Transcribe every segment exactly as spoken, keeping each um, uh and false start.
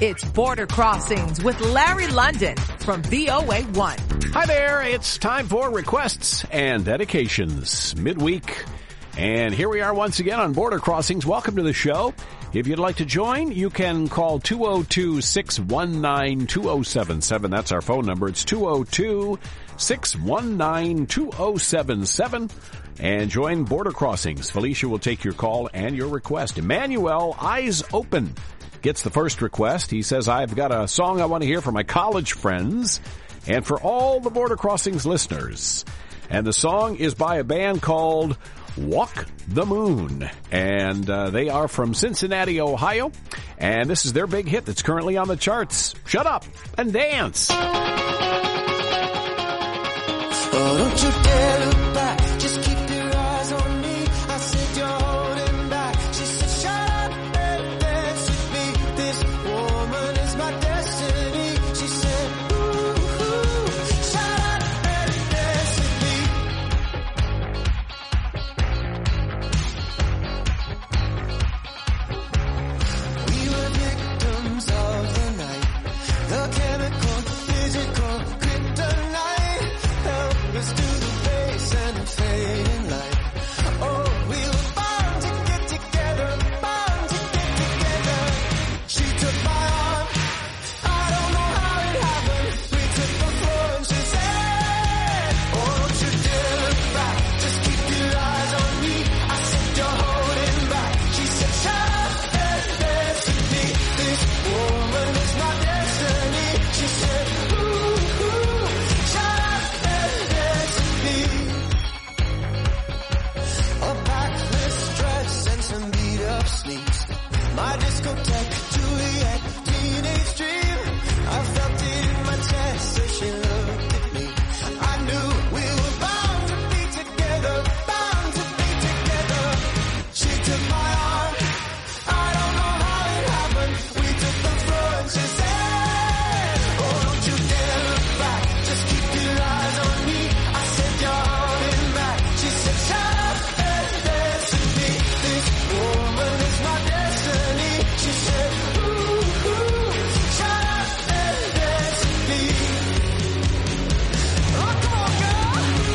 It's Border Crossings with Larry London from V O A one. Hi there. It's time for requests and dedications midweek. And here we are once again on Border Crossings. Welcome to the show. If you'd like to join, you can call two oh two, six one nine, two oh seven seven. That's our phone number. It's two oh two, six one nine, two oh seven seven. And join Border Crossings. Felicia will take your call and your request. Emmanuel, Eyes Open, gets the first request. He says, I've got a song I want to hear for my college friends and for all the Border Crossings listeners. And the song is by a band called Walk the Moon. And uh, they are from Cincinnati, Ohio. And this is their big hit that's currently on the charts. Shut Up and Dance. Oh, don't you dare look back. Just keep your eyes on me. I said you're holding back. She said, shut up and dance with me. This woman is my destiny. She said, ooh, ooh, shut up and dance with me. We were victims of the night. The chemical, physical, kryptonite. Help us to the base and the fading light. Oh, we were bound to get together, bound to get together. She took my arm, I don't know how it happened. We took the floor and she said, oh, don't you dare look back, just keep your eyes on me. I said you're holding back. She said, shut up and dance with me. This woman is my destiny. She said, ooh, ooh, shut up and dance with me. A backless dress and some beat up sneaks. My discotheque, Juliet, teenage dream. I felt it in my chest as she looked at me. I knew we were bound to be together, bound to be together. She took my arm, I don't know how it happened. We took the floor and she said, oh, don't you dare look back, just keep your eyes on me. I said you're holding back. She said, shut up and dance with me. This woman is my destiny. She said, ooh, ooh, shut up and dance with me. Oh, come on, girl.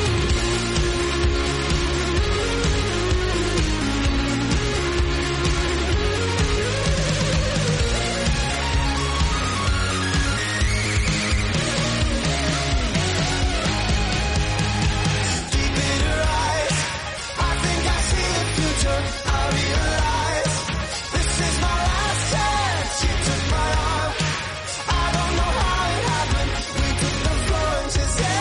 Deep in her eyes, I think I see the future. I realize this is my last chance. She took my arm, I don't know how it happened. We took the floor and she said,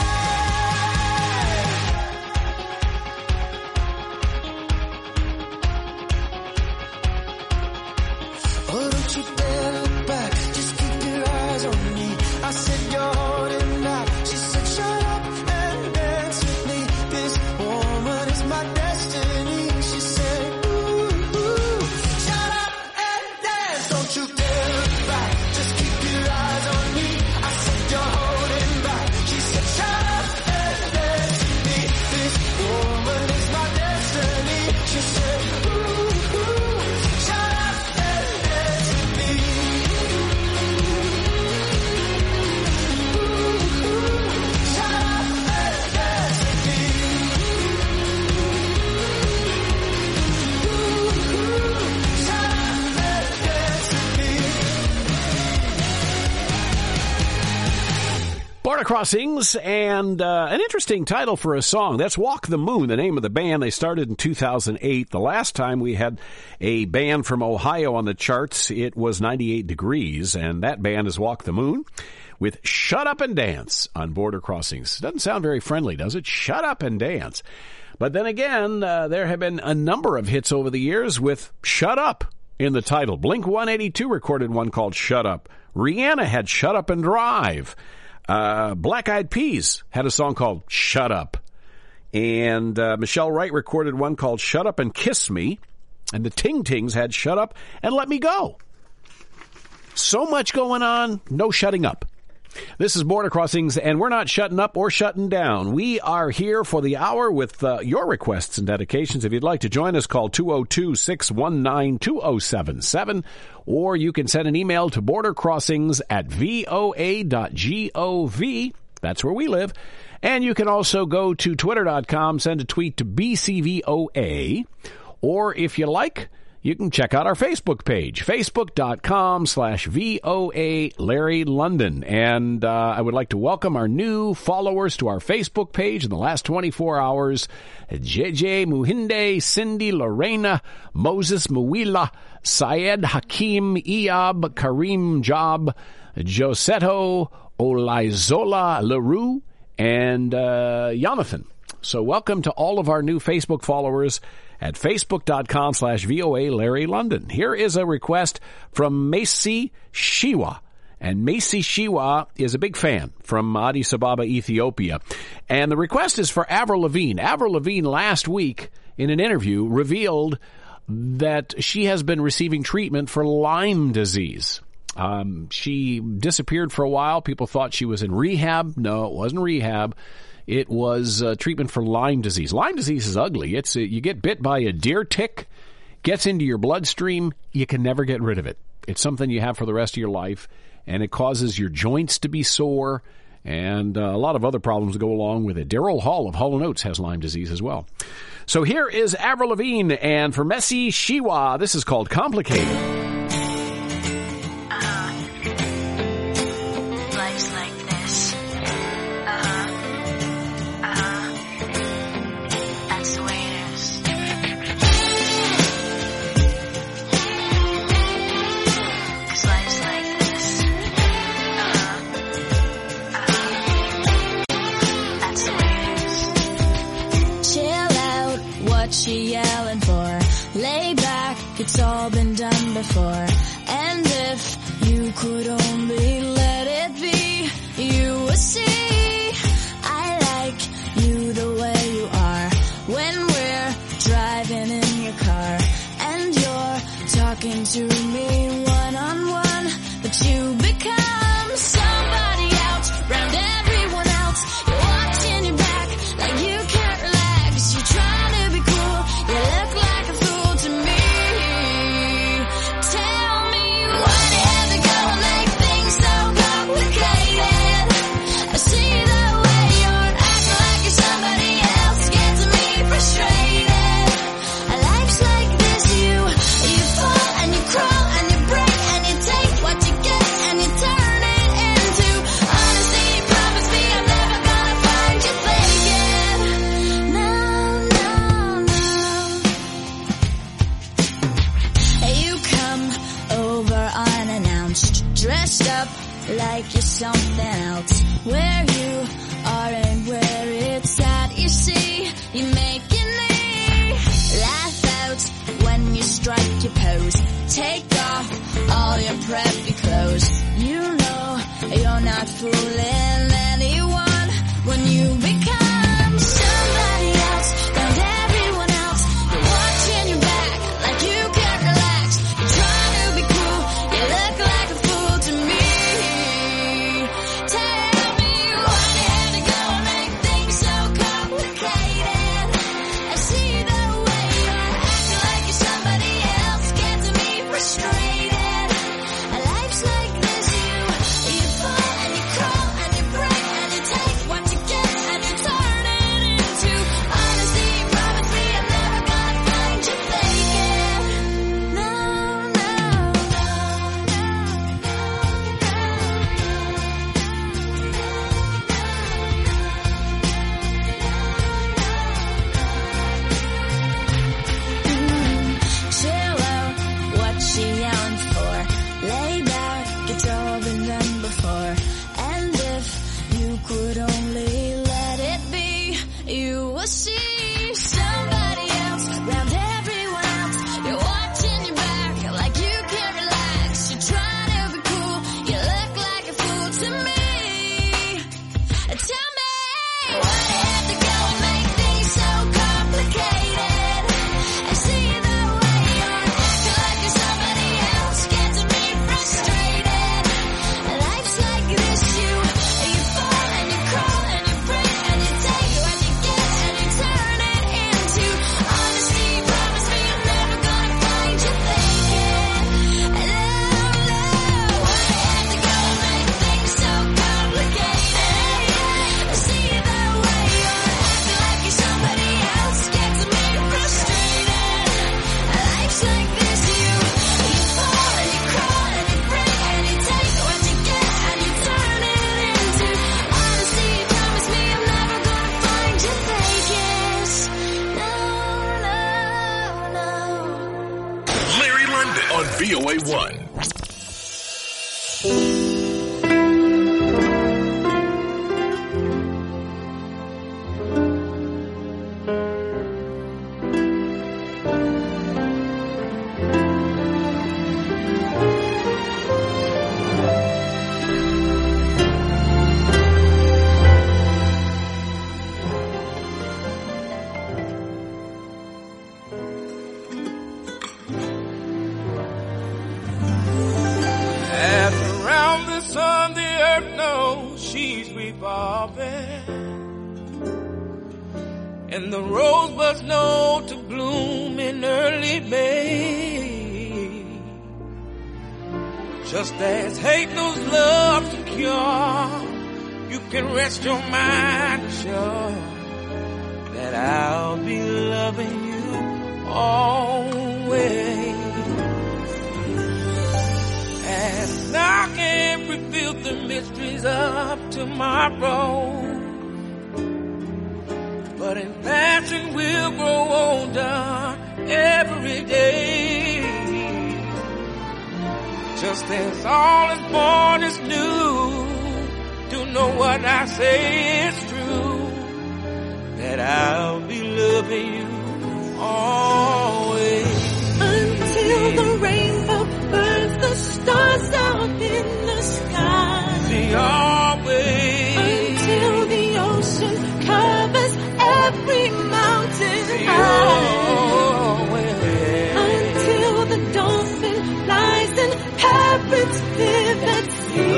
oh, don't you dare look back, just keep your eyes on me. I said you're holding back. She said, shut up and dance with me. This woman is my destiny. She said, ooh, ooh, shut up and dance. Don't you dare look back, just keep your eyes on me. I said you're holding back. She said, shut up and dance with me. This woman is my destiny. She said, ooh, ooh, shut up and dance with me. Ooh, ooh, shut up and dance with me. Ooh, ooh, shut up and dance with me. Border Crossings, and uh, an interesting title for a song. That's Walk the Moon, the name of the band. They started in two thousand eight. The last time we had a band from Ohio on the charts, it was ninety-eight degrees, and that band is Walk the Moon with Shut Up and Dance on Border Crossings. Doesn't sound very friendly, does it? Shut up and dance. But then again, uh, there have been a number of hits over the years with Shut Up in the title. Blink one eighty-two recorded one called Shut Up. Rihanna had Shut Up and Drive. Uh, Black Eyed Peas had a song called Shut Up. And uh, Michelle Wright recorded one called Shut Up and Kiss Me. And the Ting Tings had Shut Up and Let Me Go. So much going on, no shutting up. This is Border Crossings, and we're not shutting up or shutting down. We are here for the hour with uh, your requests and dedications. If you'd like to join us, call two oh two, six one nine, two oh seven seven, or you can send an email to bordercrossings at voa dot gov. That's where we live. And you can also go to twitter dot com, send a tweet to B C V O A, or if you like, you can check out our Facebook page, facebook dot com slash V O A Larry London. And uh, I would like to welcome our new followers to our Facebook page in the last twenty-four hours. J J Muhinde, Cindy Lorena, Moses Muwila, Syed Hakim, Iyab, Kareem Job, Josetto, Olaizola LaRue, and uh, Jonathan. So welcome to all of our new Facebook followers at facebook dot com slash V O A Larry London. Here is a request from Macy Shiwa. And Macy Shiwa is a big fan from Addis Ababa, Ethiopia. And the request is for Avril Lavigne. Avril Lavigne last week in an interview revealed that she has been receiving treatment for Lyme disease. Um, she disappeared for a while. People thought she was in rehab. No, it wasn't rehab. It was uh, treatment for Lyme disease. Lyme disease is ugly. It's uh, you get bit by a deer tick, gets into your bloodstream, you can never get rid of it. It's something you have for the rest of your life, and it causes your joints to be sore, and uh, a lot of other problems go along with it. Daryl Hall of Hall and Oates has Lyme disease as well. So here is Avril Lavigne, and for Macy Shiwa, this is called Complicated. She yelling for, lay back, it's all been done before. And if you could only let it be, you would see I like you the way you are. When we're driving in your car and you're talking to me one on one, but you become somebody else round everyone else. You're watching your back like you can't relax. You're trying to be cool. You look like a fool to me. Tell me why do you have to go and make things so complicated? I see the way you're acting like you're somebody else, gets me frustrated. Life's like this, you you fall and you crawl and you break and you take what you get and you turn it into honesty. Promise me I'm never gonna find you faking. No, no, no. You come over unannounced, dressed up like you're something else. Where you are and where it's at, you see, you're making me laugh out when you strike your pose. Take off all your preppy clothes. You know you're not fooling anyone when you become somebody else round everyone else. You're watching your back like you can't relax. You're trying to be cool. You look like a fool to me. Tell me why you had to go and make things so complicated. I see the way you're acting like you're somebody else, gets me frustrated. Life's like this, you you fall and you crawl and you break and you take what you get and you turn on V O A one. And the rosebuds know to bloom in early May. Just as hate knows love to cure, you can rest your mind sure that I'll be loving you always. And I can't reveal the mysteries of tomorrow, but in passion we'll grow older every day. Just as all is born is new, to know what I say is true, that I'll be loving you always. Until the rainbow burns the stars out in the sky. See, always. Until the ocean covers every mountain high. Until the dolphin flies and parrots live at sea.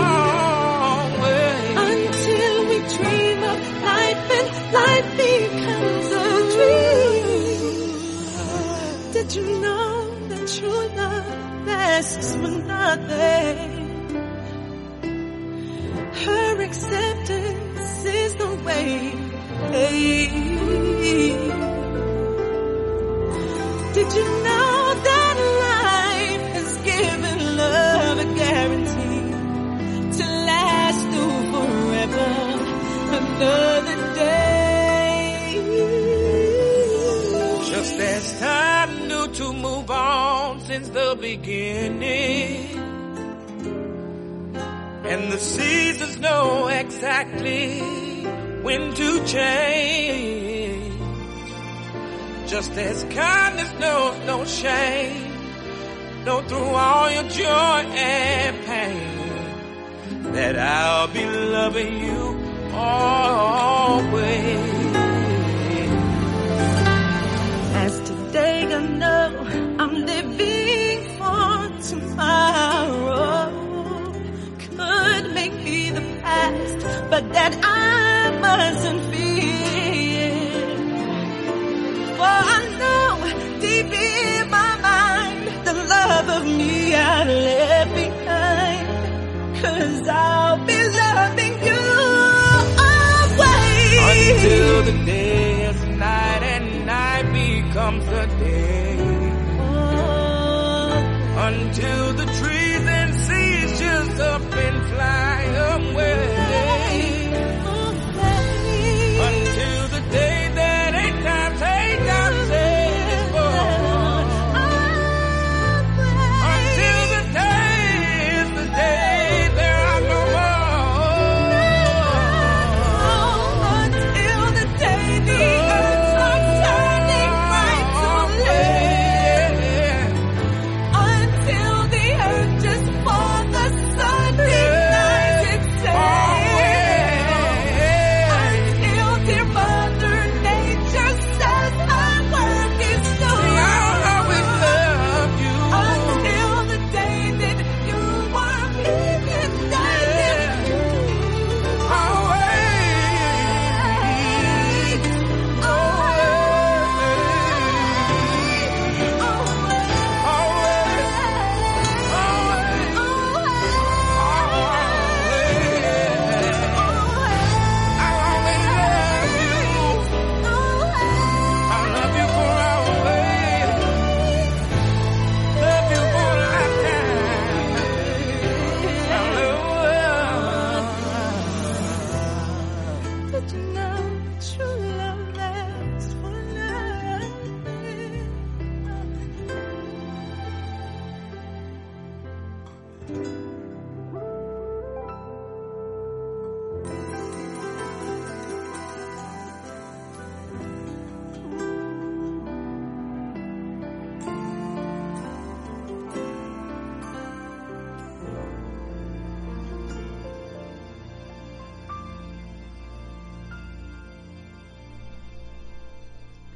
Until we dream of life and life becomes a dream. Did you know that true love asks for nothing? Her acceptance is the way. Hey. Did you know that life has given love a guarantee to last through forever another day? Just as time knew to move on since the beginning, and the seasons know exactly when to change. Just as kindness knows no shame, know through all your joy and pain, that I'll be loving you always. As today I know I'm living for tomorrow, could make me the past, but that I mustn't fear. For I know deep in my mind the love of me I left behind, 'cause I'll be loving you always. Until the day is night and night becomes the day. Oh. Until the trees and seas just up and fly away. Until the day that eight times eight times eight is born. Until the day is the day there are no more. Until the day the earth starts turning right to left. Until the earth just for the sun ignite.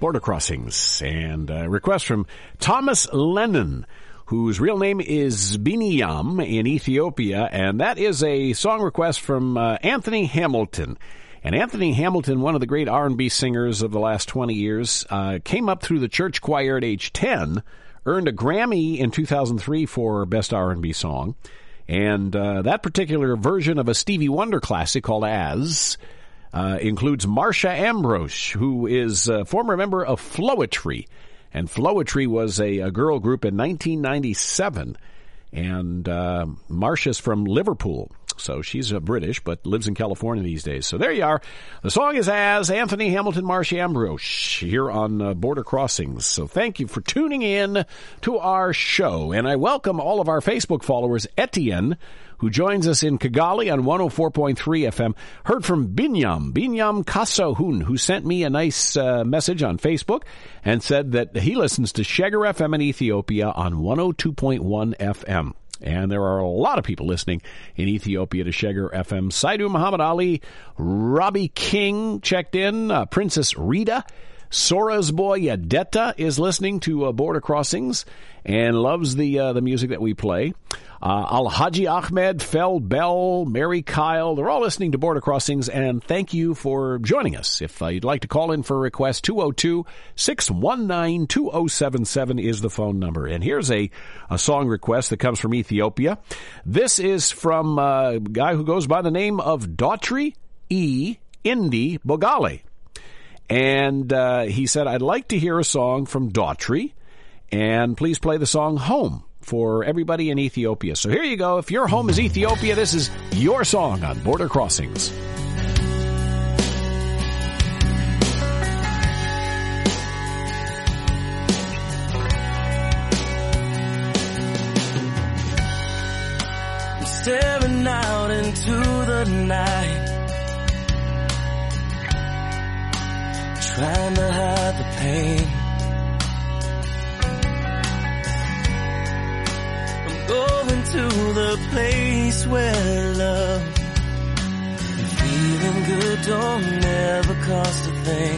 Border Crossings. And a request from Thomas Lennon, whose real name is Binyam in Ethiopia, and that is a song request from uh, Anthony Hamilton. And Anthony Hamilton, one of the great R and B singers of the last twenty years, uh, came up through the church choir at age ten, earned a Grammy in two thousand three for Best R and B Song, and uh, that particular version of a Stevie Wonder classic called As uh, includes Marsha Ambrose, who is a former member of Floetry. And Floetry was a, a girl group in nineteen ninety-seven, and uh, Marsha's from Liverpool. So she's uh, British, but lives in California these days. So there you are. The song is As, Anthony Hamilton, Marsha Ambrose, here on uh, Border Crossings. So thank you for tuning in to our show. And I welcome all of our Facebook followers. Etienne, who joins us in Kigali on one oh four point three F M, heard from Binyam, Binyam Kasohun, who sent me a nice uh, message on Facebook and said that he listens to Sheger F M in Ethiopia on one oh two point one F M. And there are a lot of people listening in Ethiopia to Sheger F M. Saidu Muhammad Ali, Robbie King checked in, uh, Princess Rita, Sora's boy Yadetta is listening to uh, Border Crossings and loves the uh, the music that we play. Uh, Al-Haji Ahmed, Fel Bell, Mary Kyle, they're all listening to Border Crossings, and thank you for joining us. If uh, you'd like to call in for a request, two oh two, six one nine, two oh seven seven is the phone number. And here's a, a song request that comes from Ethiopia. This is from uh, a guy who goes by the name of Daughtry E. Indi Bogale. And uh, he said, I'd like to hear a song from Daughtry, and please play the song Home for everybody in Ethiopia. So here you go. If your home is Ethiopia, this is your song on Border Crossings. I'm staring out into the night, trying to hide the pain. Going to the place where love and feeling good don't never cost a thing.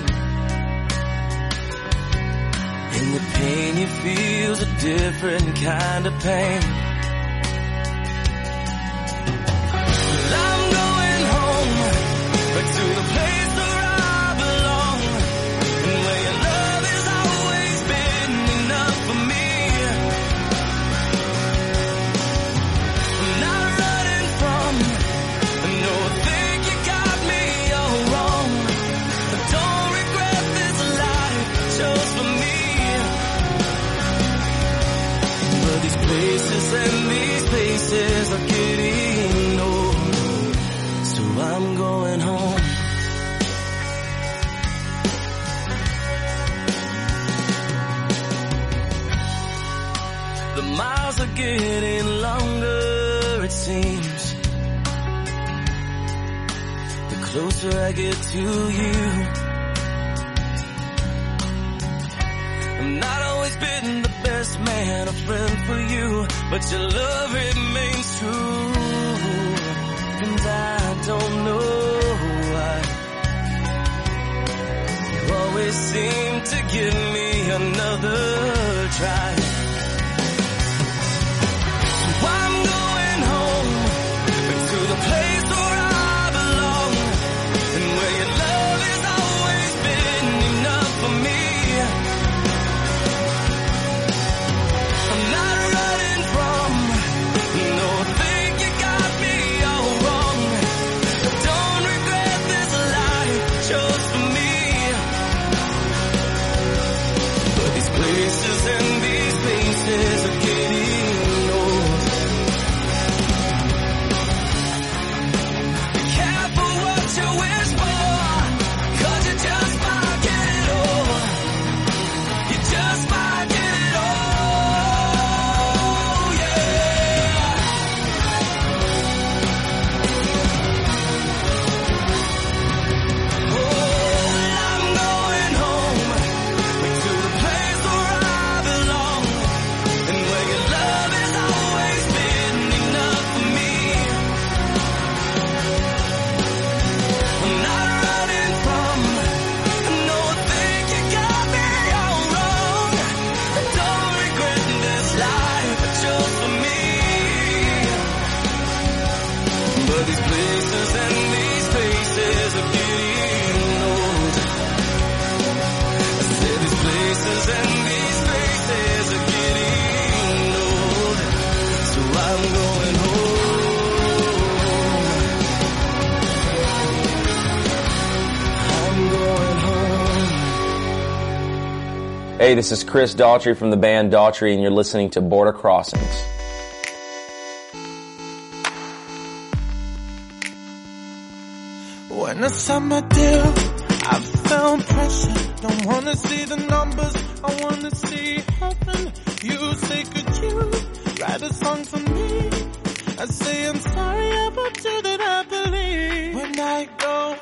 And the pain you feel's a different kind of pain. Well, I'm going home, back to the place where I belong, and where your love has always been enough for me. Places and these places are getting old, so I'm going home. The miles are getting longer, it seems, the closer I get to you. I'm not always been the best man, a friend for you, but your love remains true. And I don't know why you always seem to give me another try. So I'm going home, back to the place where I belong, and where your love has always been enough for me. Places and these Hey, this is Chris Daughtry from the band Daughtry, and you're listening to Border Crossings. When I signed my deal, I felt pressure. Don't wanna see the numbers, I wanna see heaven. You say, could you write a song for me? I say, I'm sorry about you that I believe. When I go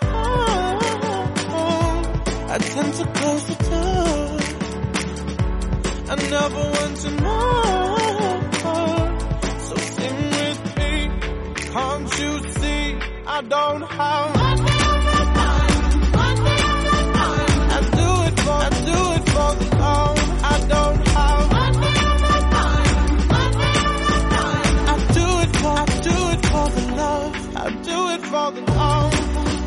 home, I tend to close the door. I never want to know. So sing with me, can't you see I don't have I do it for the love I don't have. I do it for, I do it for the love. I do it for the love.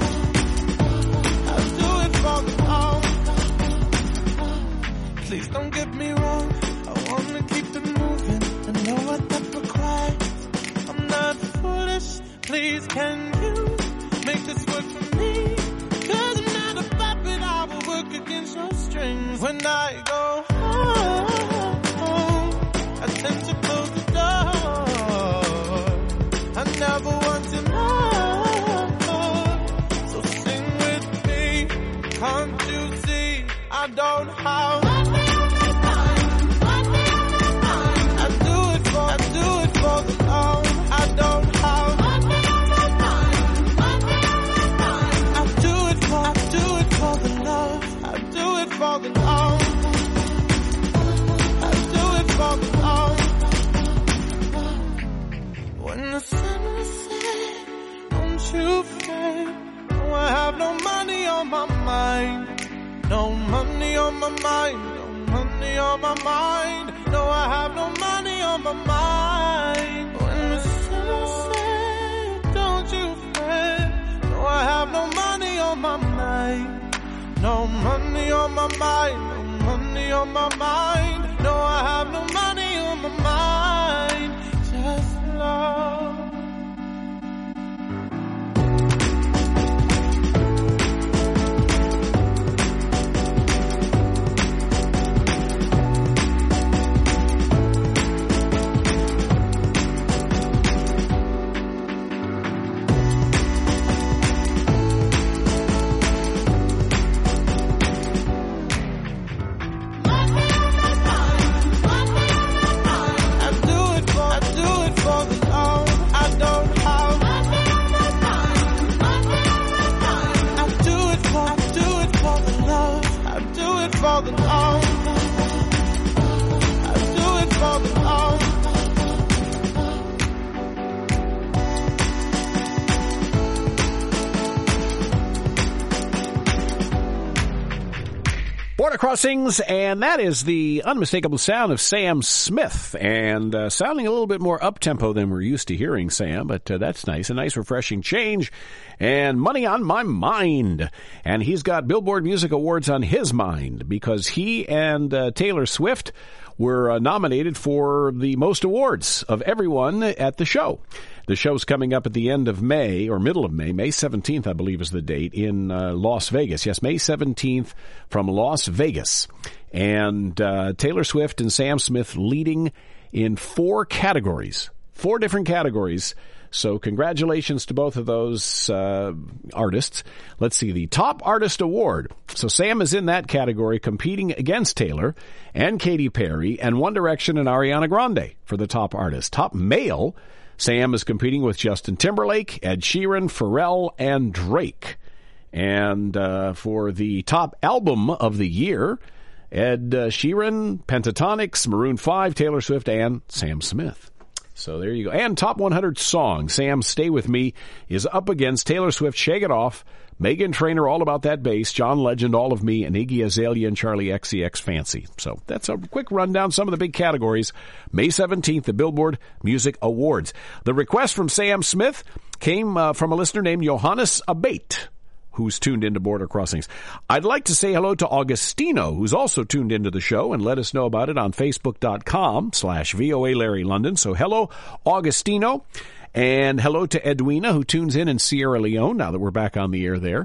I do it for the love. Please don't get me wrong. I wanna keep it moving. I know what that requires. I'm not foolish. Please can you make this work for me? Cause I'm not a puppet, I will work against your strings. When I go home, I tend to close the door. I never want to know. So sing with me, can't you see I don't have. I do it for, I do it for the love I don't have. I do it for, I do it for the love. I do it for the love. I do it for the love. When the sun is set, don't you fret. No, I have no money on my mind. No money on my mind. No money on my mind. No, I have no money on my mind. When the sun is set, don't you fret. No, I have no money on my mind. No money on my mind. No money on my mind. No, I have no money on my mind. Just love. For the love, I do it for the love. Border Crossings, and that is the unmistakable sound of Sam Smith, and uh, sounding a little bit more up-tempo than we're used to hearing Sam, but uh, that's nice, a nice refreshing change, and Money on My Mind, and he's got Billboard Music Awards on his mind, because he and uh, Taylor Swift were uh, nominated for the most awards of everyone at the show. The show's coming up at the end of May, or middle of May. May seventeenth, I believe, is the date, in uh, Las Vegas. Yes, May seventeenth from Las Vegas. And uh, Taylor Swift and Sam Smith leading in four categories, four different categories. So congratulations to both of those uh, artists. Let's see, the Top Artist Award. So Sam is in that category, competing against Taylor and Katy Perry and One Direction and Ariana Grande for the top artist. Top Male, Sam is competing with Justin Timberlake, Ed Sheeran, Pharrell, and Drake. And uh, for the Top Album of the Year, Ed uh, Sheeran, Pentatonix, Maroon five, Taylor Swift, and Sam Smith. So there you go. And Top one hundred Song, Sam, Stay With Me, is up against Taylor Swift, Shake It Off, Meghan Trainor, All About That Bass, John Legend, All of Me, and Iggy Azalea and Charlie X C X, Fancy. So that's a quick rundown, some of the big categories. May seventeenth, the Billboard Music Awards. The request from Sam Smith came uh, from a listener named Johannes Abate, who's tuned into Border Crossings. I'd like to say hello to Augustino, who's also tuned into the show, and let us know about it on Facebook.com slash VOA Larry London. So hello, Augustino. And hello to Edwina, who tunes in in Sierra Leone, now that we're back on the air there.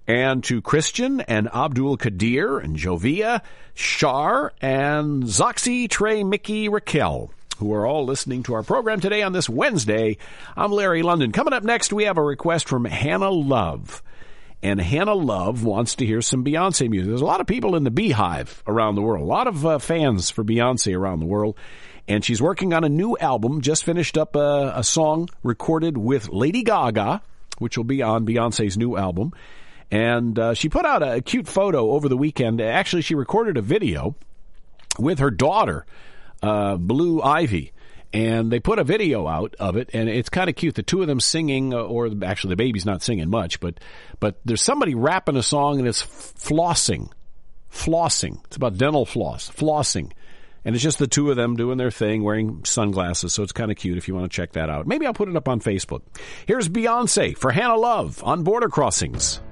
And to Christian and Abdul Kadir and Jovia, Shar, and Zoxy, Trey, Mickey, Raquel, who are all listening to our program today on this Wednesday. I'm Larry London. Coming up next, we have a request from Hannah Love. And Hannah Love wants to hear some Beyonce music. There's a lot of people in the Beehive around the world, a lot of uh, fans for Beyonce around the world. And she's working on a new album, just finished up a, a song recorded with Lady Gaga, which will be on Beyonce's new album. And uh, she put out a cute photo over the weekend. Actually, she recorded a video with her daughter, uh, Blue Ivy. And they put a video out of it, and it's kind of cute. The two of them singing, or actually the baby's not singing much, but but there's somebody rapping a song, and it's flossing. Flossing. It's about dental floss. Flossing. And it's just the two of them doing their thing, wearing sunglasses, so it's kind of cute if you want to check that out. Maybe I'll put it up on Facebook. Here's Beyonce for Hannah Love on Border Crossings.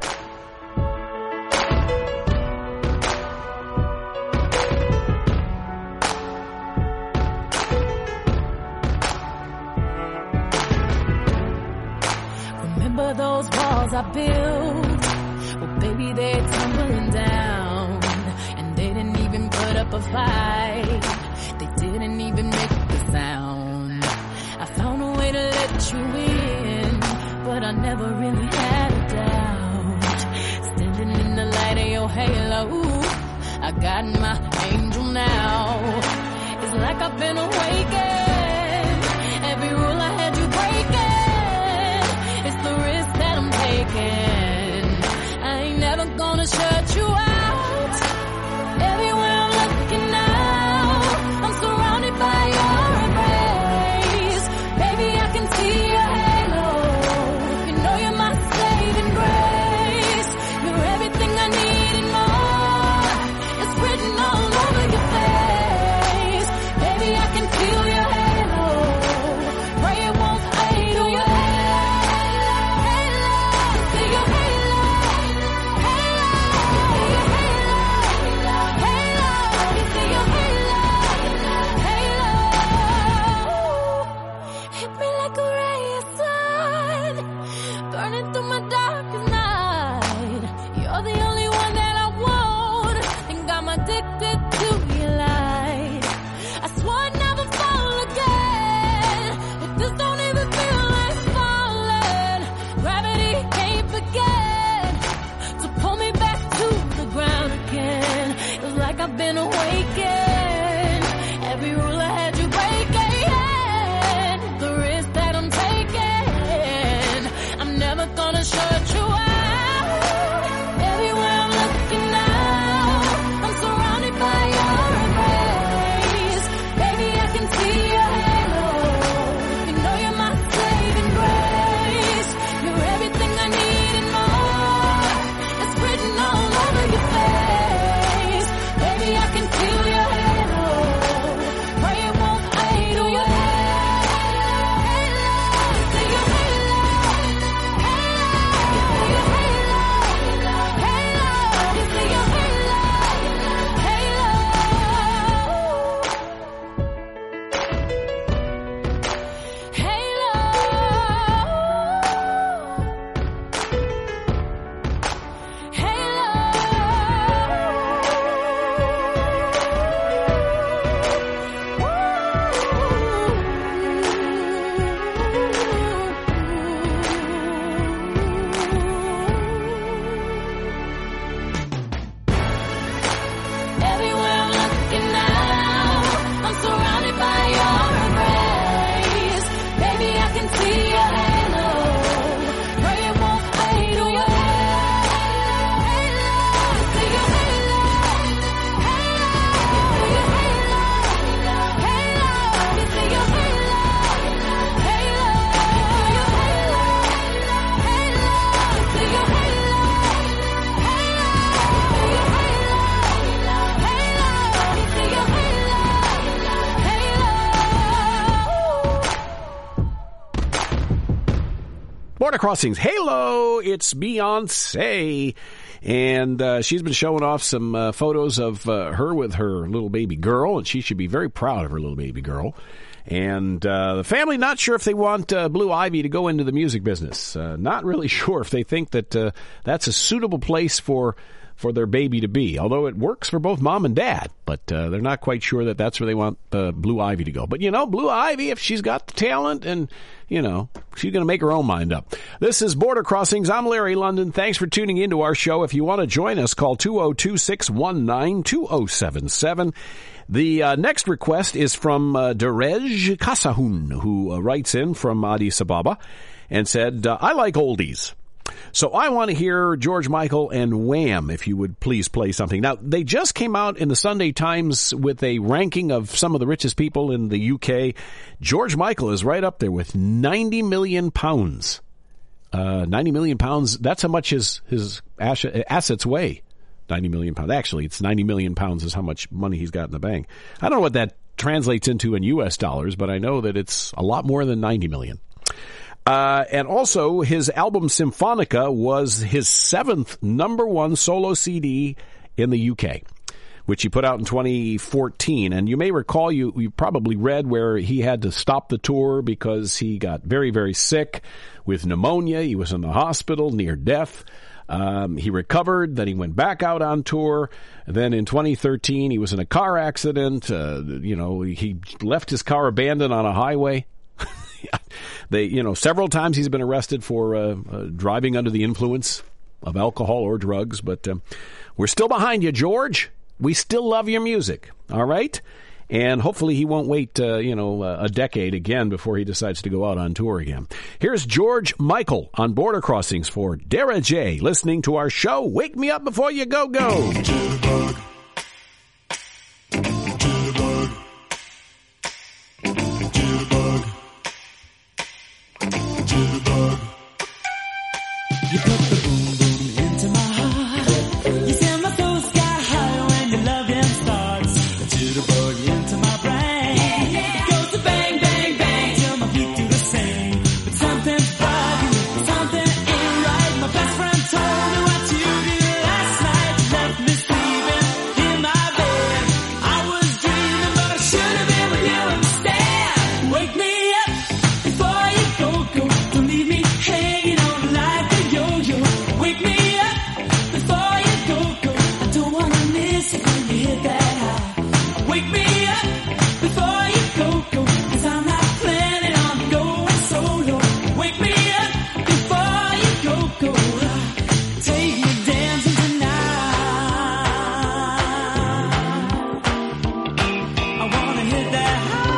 Remember those walls I built? Well, baby, they're tumbling down. And they didn't even put up a fight. They didn't even make the sound. I found a way to let you in, but I never really had a doubt. Standing in the light of your halo, I got my angel now. It's like I've been awakened. Every rule I had you breaking. It's the risk that I'm taking. I ain't never gonna shut you out. Everywhere I'm looking now, I'm surrounded by your embrace. Baby, I can see your halo. You know you're my saving grace. You're everything I need and more. It's written all over your face. Baby, I can feel Border Crossings, Halo, it's Beyonce. And uh, she's been showing off some uh, photos of uh, her with her little baby girl, and she should be very proud of her little baby girl. And uh, the family not sure if they want uh, Blue Ivy to go into the music business. Uh, not really sure if they think that uh, that's a suitable place for for their baby to be, although it works for both mom and dad. But uh, they're not quite sure that that's where they want uh, Blue Ivy to go. But, you know, Blue Ivy, if she's got the talent and, you know, she's going to make her own mind up. This is Border Crossings. I'm Larry London. Thanks for tuning into our show. If you want to join us, call two oh two, six one nine, two oh seven seven. The uh, next request is from uh, Derej Kasahun, who uh, writes in from Addis Ababa and said, uh, I like oldies. So I want to hear George Michael and Wham, if you would please play something. Now, they just came out in the Sunday Times with a ranking of some of the richest people in the U K. George Michael is right up there with ninety million pounds. Uh, ninety million pounds, that's how much his, his assets weigh. ninety million pounds. Actually, it's ninety million pounds is how much money he's got in the bank. I don't know what that translates into in U S dollars, but I know that it's a lot more than ninety million. Uh, and also, his album Symphonica was his seventh number one solo C D in the U K, which he put out in twenty fourteen. And you may recall, you, you probably read where he had to stop the tour because he got very, very sick with pneumonia. He was in the hospital, near death. Um, he recovered, then he went back out on tour. Then in twenty thirteen, he was in a car accident. Uh, you know, he left his car abandoned on a highway. They, you know, several times he's been arrested for uh, uh, driving under the influence of alcohol or drugs. But uh, we're still behind you, George. We still love your music. All right. And hopefully he won't wait, uh, you know, a decade again before he decides to go out on tour again. Here's George Michael on Border Crossings for Dara J. Listening to our show, Wake Me Up Before You Go Go. Jitterbug. Jitterbug. Jitterbug. Jitterbug. You put the boom boom into my heart. You send my soul sky high when your loving starts. A jitterbug into my brain. Yeah, yeah. It goes to bang, bang, bang till my feet do the same. But something's bugging me, something ain't right. My best friend told me what you did last night. You left me sleeping in my bed. I was dreaming, but I should have been with you instead. Wake me up before you go, go. Don't leave me hanging on like a yo-yo. Wake me up before you go, go. I don't wanna miss it when you hit that high. Wake me up before you go, go. Cause I'm not planning on going solo. Wake me up before you go, go. Take me dancing tonight. I wanna hit that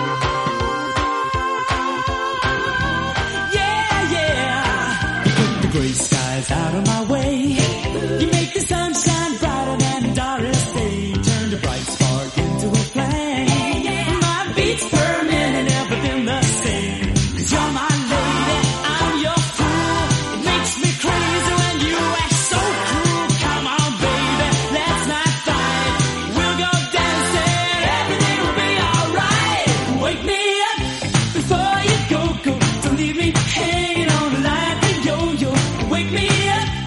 high. Yeah, yeah. You put the gray skies out of my way. You make the sunshine brighter than Doris Day. Turn the bright spark into a flame. My beats per minute, everything the same. Cause you're my lady, I'm your fool. It makes me crazy when you act so cruel. Come on, baby, let's not fight. We'll go dancing, everything will be alright. Wake me up before you go, go. Don't leave me hanging on like a yo-yo. Wake me up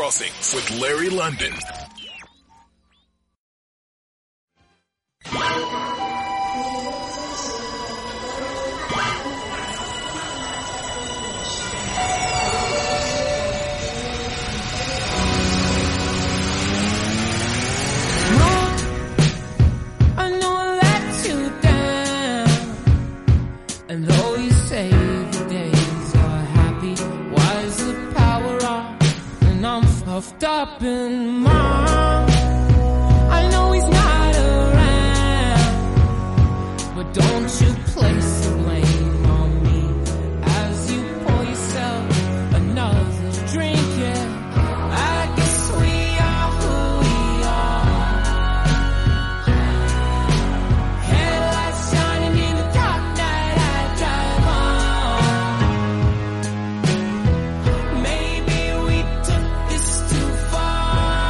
Crossings with Larry London. And though you say the days are happy, why is the power off? And I'm puffed up in mind. I know he's not around, but don't you place the blame on me as you pour yourself another drink. Yeah, I guess we are who we are. Headlights shining in the dark night. I drive on. Maybe we took this too far.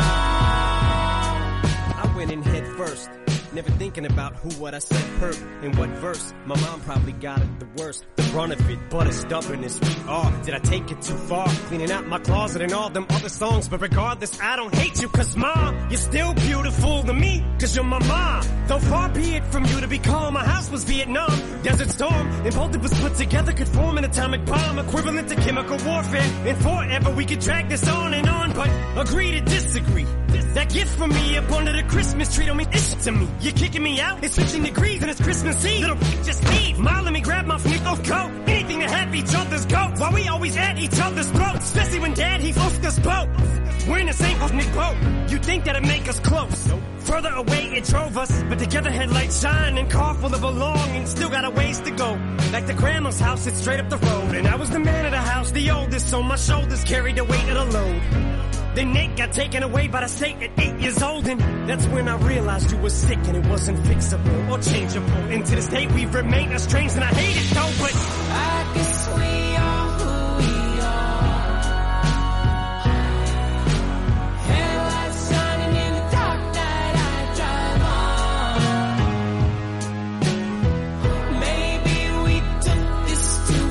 I went in head first, never thinking about who, what I said, hurt, and what verse. My mom probably got it the worst, the brunt of it, but as stubborn as we are. Did I take it too far? Cleaning out my closet and all them other songs, but regardless, I don't hate you, cause mom, you're still beautiful to me, cause you're my mom. Though far be it from you to be calm, my house was Vietnam, Desert Storm, and both of us put together could form an atomic bomb, equivalent to chemical warfare, and forever we could drag this on and on, but agree to disagree. That gift from me up under the Christmas tree don't mean ish to me. You're kicking me out, it's switching degrees and it's Christmas Eve. Little just leave, Ma, let me grab my Nico coat. Anything to have each other's goat, while we always at each other's throats. Especially when Dad, he off us both. We're in the same ethnic boat. You think that'd make us close? Further away it drove us, but together headlights shine and car full of belongings. Still got a ways to go. Like the grandma's house, it's straight up the road. And I was the man of the house, the oldest, so my shoulders carried the weight of the load. Then Nate got taken away by the state at eight years old, and that's when I realized you were sick and it wasn't fixable or changeable. And to this day we remain estranged, and I hate it though, but I guess we are who we are. Headlights shining in the dark night. I drive on. Maybe we took this too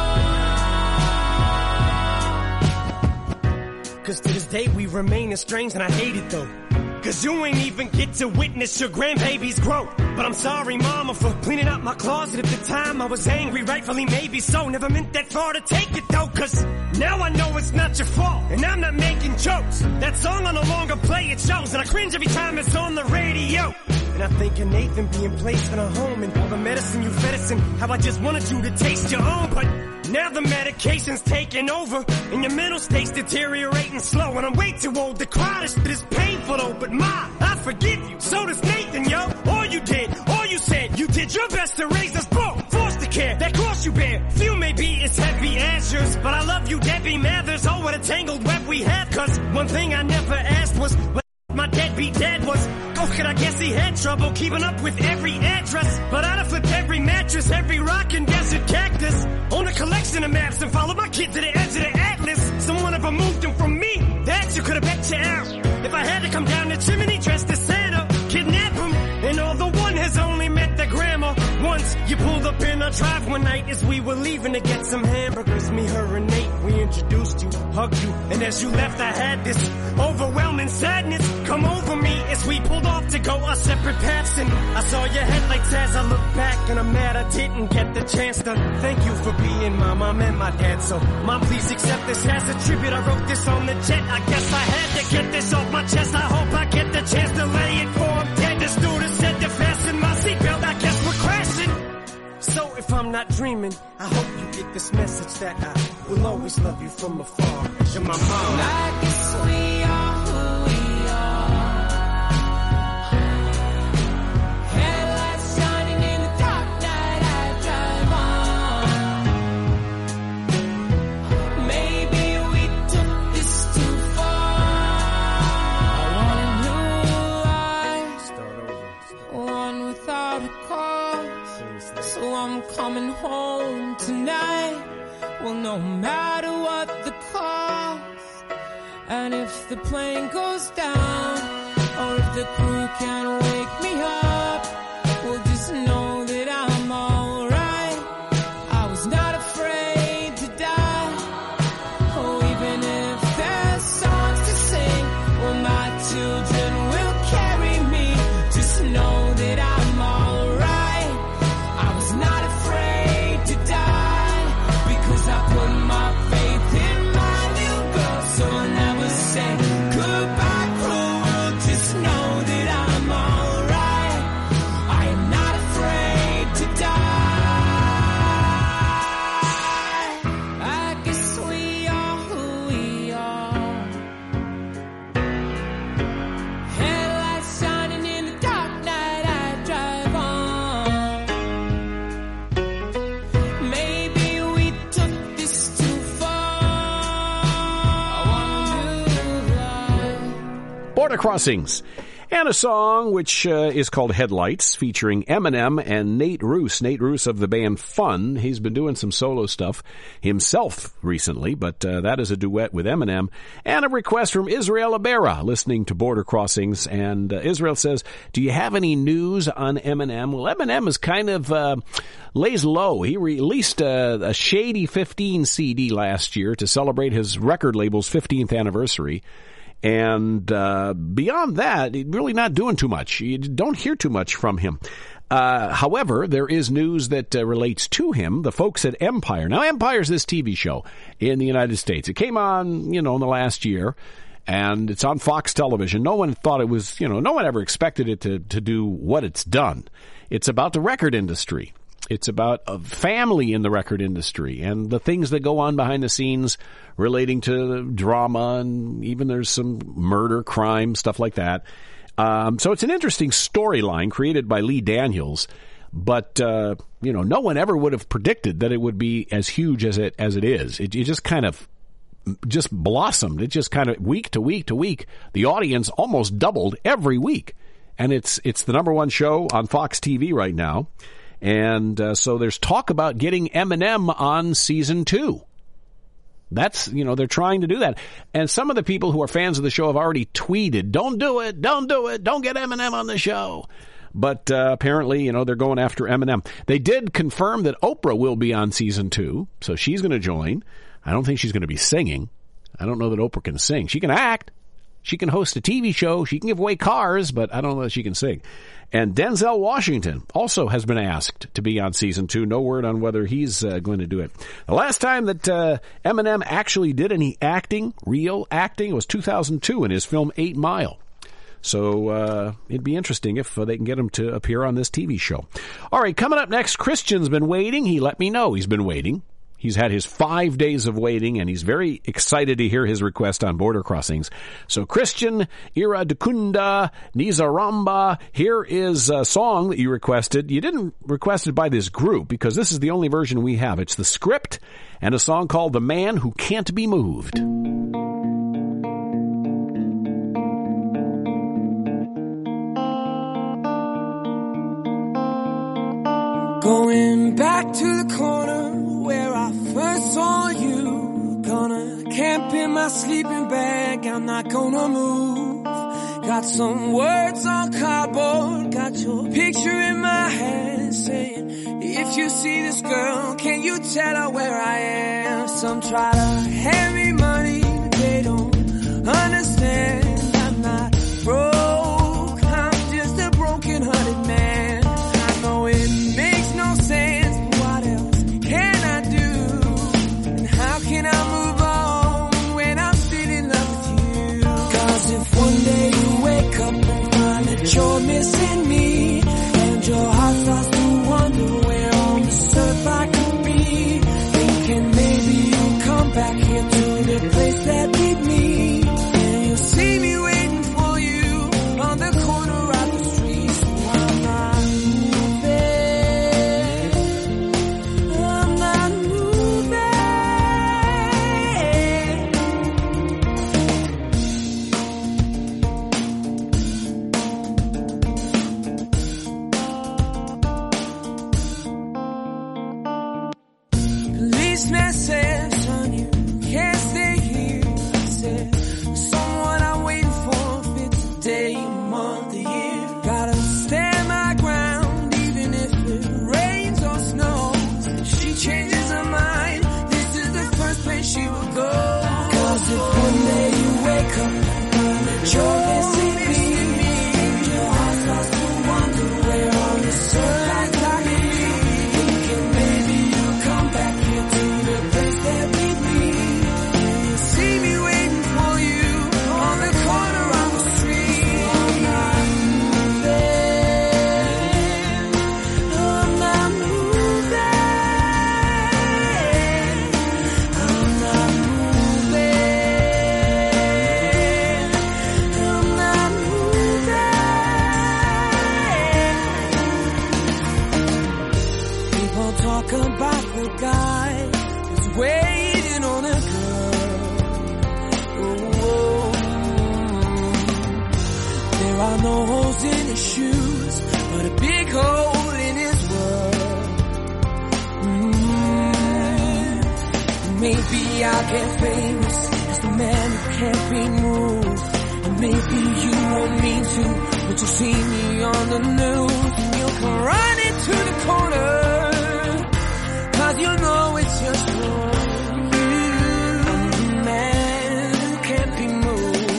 far. cause to this day we remain estranged, and I hate it though. Cause you ain't even get to witness your grandbaby's growth. But I'm sorry, mama, for cleaning out my closet at the time. I was angry, rightfully maybe so. Never meant that far to take it though, cause now I know it's not your fault, and I'm not making jokes. That song I no longer play, it shows, and I cringe every time it's on the radio. And I think of Nathan being placed in a home, and all the medicine you fed us, and how I just wanted you to taste your own. But now the medication's taking over, and your mental state's deteriorating slow. And I'm way too old to cry, this shit is painful though. But Ma, I forgive you, so does Nathan, yo. All you did, all you said, you did your best to raise us both. Foster care, that cross you bear, few may be as heavy as yours, but I love you, Debbie Mathers. Oh, what a tangled web we have, cause one thing I never asked was what my deadbeat dad was. Oh, could I guess he had trouble keeping up with every address, but I'd have flipped every mattress, every rock and desert cactus, own a collection of maps and followed my kid to the edge of the atlas. Someone ever moved him from me, that you could have bet you out. If I had to come down the chimney dressed as Santa, kidnap him, and although one has only met the grandma once, you pulled up in our drive one night as we were leaving to get some hamburgers. Me, her, and Nate, we introduced you, hugged you, and as you left I had this overwhelming sadness come over me as we pulled off to go our separate paths. And I saw your headlights as I looked back, and I'm mad I didn't get the chance to thank you for being my mom and my dad. So Mom, please accept this as a tribute. I wrote this on the jet, I guess I had to get this off my chest. I hope I get the chance to lay it for him dead. The stewardess said to fasten my seatbelt, I guess we're crashing. So if I'm not dreaming, I hope you get this message that I will always love you from afar. You're my mom. I guess we are who we are. Headlights shining in the dark night. I drive on. Maybe we took this too far. I want a new life, one without a cause. So I'm coming home tonight. Well, no matter what the cost. And if the plane goes down, or if the crew can't wake me up, well, just know that I'm alright. I was not afraid to die. Oh, even if there's so Border Crossings. And a song which uh, is called Headlights, featuring Eminem and Nate Roos. Nate Roos of the band Fun. He's been doing some solo stuff himself recently, but uh, that is a duet with Eminem. And a request from Israel Abera, listening to Border Crossings. And uh, Israel says, do you have any news on Eminem? Well, Eminem is kind of uh, lays low. He released a, a Shady fifteen C D last year to celebrate his record label's fifteenth anniversary. And uh beyond that, really not doing too much. You don't hear too much from him. Uh however, there is news that uh, relates to him. The folks at Empire. Now, Empire's this T V show in the United States. It came on, you know, in the last year, and it's on Fox Television. No one thought it was, you know, no one ever expected it to, to do what it's done. It's about the record industry. It's about a family in the record industry and the things that go on behind the scenes relating to drama, and even there's some murder, crime, stuff like that. Um, so it's an interesting storyline created by Lee Daniels, but uh, you know, no one ever would have predicted that it would be as huge as it as it is. It, it just kind of just blossomed. It just kind of week to week to week, the audience almost doubled every week, and it's it's the number one show on Fox T V right now. And uh, so there's talk about getting Eminem on season two. That's, you know, they're trying to do that. And some of the people who are fans of the show have already tweeted, don't do it, don't do it, don't get Eminem on the show. But uh, apparently, you know, they're going after Eminem. They did confirm that Oprah will be on season two, so she's going to join. I don't think she's going to be singing. I don't know that Oprah can sing. She can act. She can host a T V show. She can give away cars, but I don't know that she can sing. And Denzel Washington also has been asked to be on season two. No word on whether he's uh, going to do it. The last time that uh, Eminem actually did any acting, real acting, was two thousand two in his film Eight Mile. So uh, it'd be interesting if uh, they can get him to appear on this T V show. All right, coming up next, Christian's been waiting. He let me know he's been waiting. He's had his five days of waiting, and he's very excited to hear his request on Border Crossings. So, Christian, Ira Dukunda, Nizaramba, here is a song that you requested. You didn't request it by this group, because this is the only version we have. It's The Script, and a song called The Man Who Can't Be Moved. Going back to the corner where I first saw you. Gonna camp in my sleeping bag, I'm not gonna move. Got some words on cardboard, got your picture in my hand, saying, if you see this girl, can you tell her where I am? Some try to hand me money, they don't understand. I'm not broke, I'm just a broken-hearted man. I know it makes no sense, but what else can I do? And how can I move on when I'm still in love with you? Cause if one day you wake up and find that you're missing me, and your heart starts to wonder where on this earth I could be, thinking maybe you'll come back here to the place that made me, and you'll see me waiting for you on the corner of the street. So I'm not moving, I'm not moving. Policeman says, son, you can't maybe I'll get famous as the man who can't be moved. And maybe you won't mean to, but you'll see me on the news. And you'll come running to the corner, cause you know it's just for you. I'm the man who can't be moved.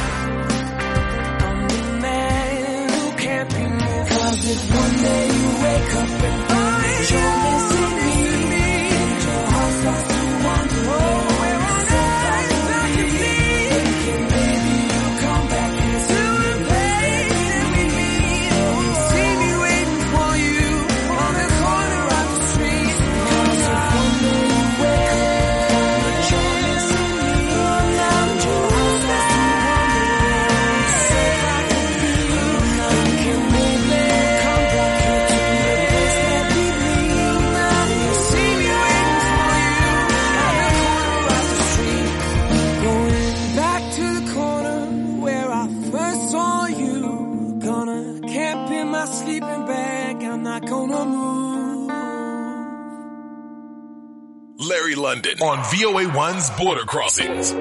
I'm the man who can't be moved. Cause if one day you wake up and find you're missing me, and your heart starts to wonder, oh, where on earth I can be, thinking maybe you'll come back here to the place that we meet. Oh, you see me waiting for you on the corner of the street. Cause if one day you wake up and you're missing me, and your heart starts to wonder, where you say I can be, thinking maybe you'll come back here to the place that we meet. You see me waiting for you on the corner of the street. Going back to the corner where I first saw you. Gonna camp in my sleeping bag. I'm not gonna move. Larry London on V O A one's Border Crossings.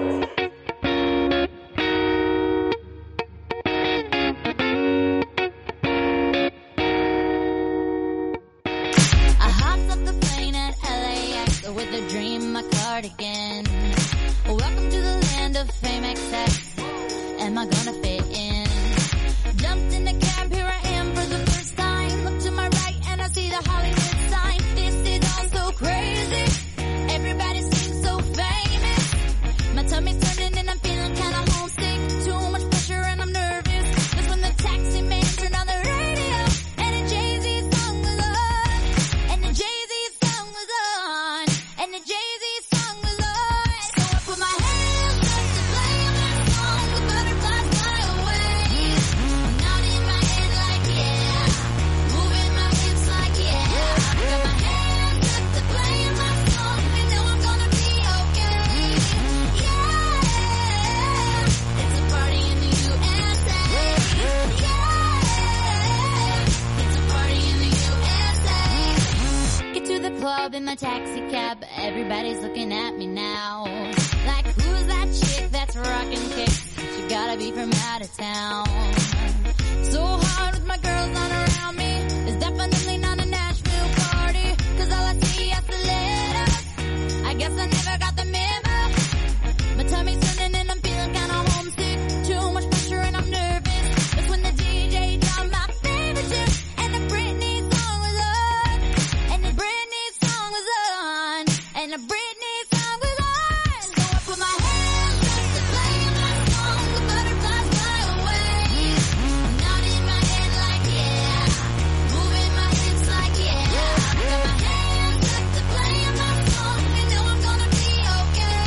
I hopped off the plane at L A X with a dream, my cardigan. Welcome to the land of fame excess. Am I gonna fit in? Jumped in the cab, here I am for the first time. Look to my right and I see the Hollywood sign. This is all so crazy. Everybody seems so famous. My tummy's turning and I'm feeling kinda homesick. Too much pressure and I'm nervous. That's when the taxi man turned on the radio and a Jay-Z song was on. And the Jay-Z song was on. And the Jay-Z song was on. So I put my hands up to play my song. The butterflies fly away. Nodding my head like yeah. Moving my hips like yeah. Got my hands up to play my song. I know I'm gonna be okay. Yeah. It's a party in the U S A. Yeah. It's a party in the U S A. Get to the club in my taxi cab. Everybody's looking at me now. Like, who's that chick that's rockin' kicks? She gotta be from out of town. So hard with my girls on around me. It's definitely not a Nashville party. Cause all I see is stilettos. I guess I never got the memo. My tummy's turning and I'm feeling kinda homesick. Too much pressure and I'm nervous. That's when the D J dropped my favorite tune. And the Britney song was on. And the Britney song was on. And the Britney song was on. So I put my hands up to play my song. The butterflies fly away. Nodding my head like yeah. Moving my hips like yeah. Got my hands up to play my song. I know I'm gonna be okay.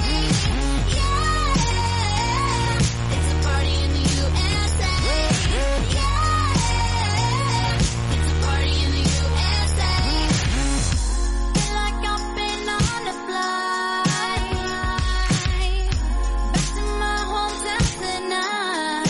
Yeah. It's a party in the U S A. Yeah. It's a party in the U S A. Feel like I've been on a flight back to my hometown tonight.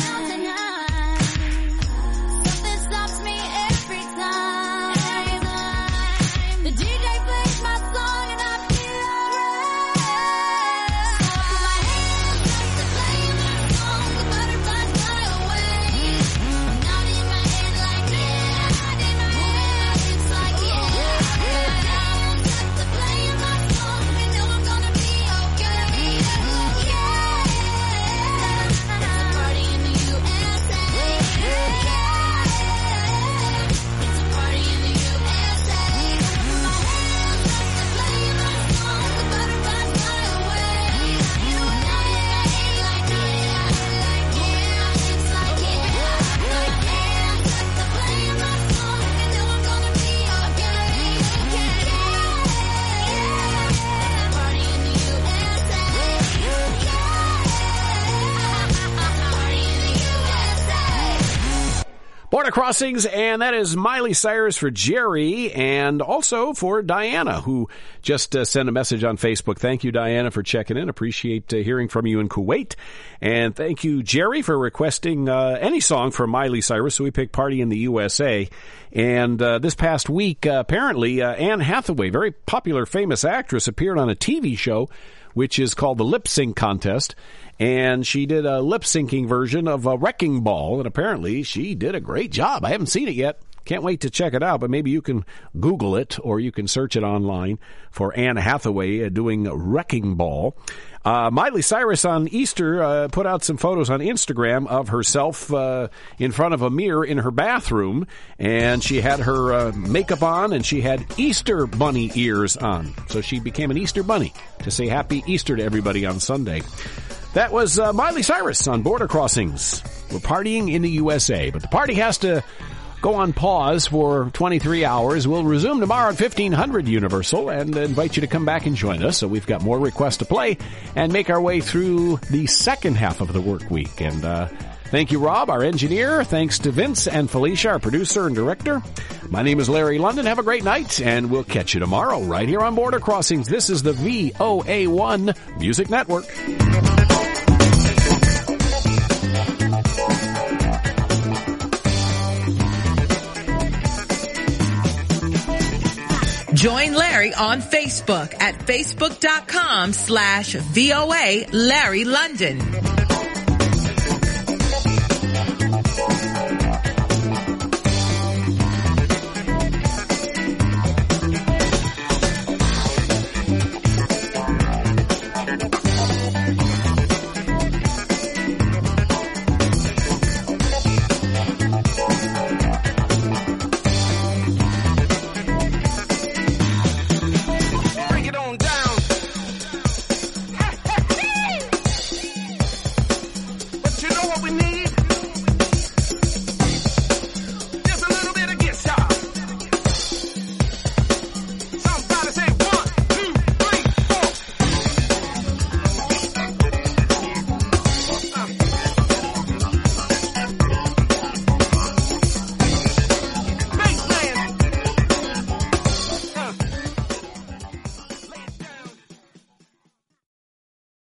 Something stops me every time. The D J plays my song and I feel alright. So I put my hands up to play my song. The butterflies fly away. Nodding my head like yeah. Moving my hips like yeah. Got my hands up to play my song. I know I'm gonna be okay. Yeah. It's a party in the U S A. Yeah. It's a party in the U S A. Put my hands up to play my song. The butterflies fly away. Nodding my head like yeah. Moving my hips like yeah. Got my hands up to play my song. I know I'm gonna be okay. Yeah. It's a party in the U S A. Yeah. Party in the U S A. Border Crossings, and that is Miley Cyrus for Jerry, and also for Diana, who just uh, sent a message on Facebook. Thank you, Diana, for checking in. Appreciate uh, hearing from you in Kuwait. And thank you, Jerry, for requesting uh, any song from Miley Cyrus. So we picked Party in the U S A. And uh, this past week, uh, apparently, uh, Anne Hathaway, very popular, famous actress, appeared on a T V show which is called the Lip Sync Contest. And she did a lip-syncing version of a Wrecking Ball, and apparently she did a great job. I haven't seen it yet. Can't wait to check it out, but maybe you can Google it or you can search it online for Anne Hathaway doing Wrecking Ball. Uh, Miley Cyrus on Easter uh, put out some photos on Instagram of herself uh, in front of a mirror in her bathroom, and she had her uh, makeup on and she had Easter bunny ears on. So she became an Easter bunny to say Happy Easter to everybody on Sunday. That was uh, Miley Cyrus on Border Crossings. We're partying in the U S A, but the party has to go on pause for twenty-three hours. We'll resume tomorrow at fifteen hundred Universal and invite you to come back and join us. So we've got more requests to play and make our way through the second half of the work week. And uh thank you, Rob, our engineer. Thanks to Vince and Felicia, our producer and director. My name is Larry London. Have a great night, and we'll catch you tomorrow right here on Border Crossings. This is the V O A one Music Network. Join Larry on Facebook at facebook.com slash VOA Larry London.